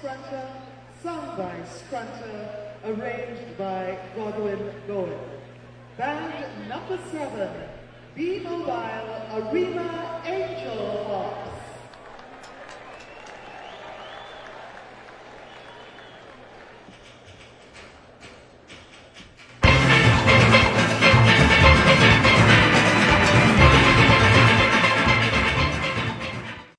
Scruncher, sung by Scruncher, arranged by Godwin Bowen. Band number 7, B-Mobile Arena Angel Hawks.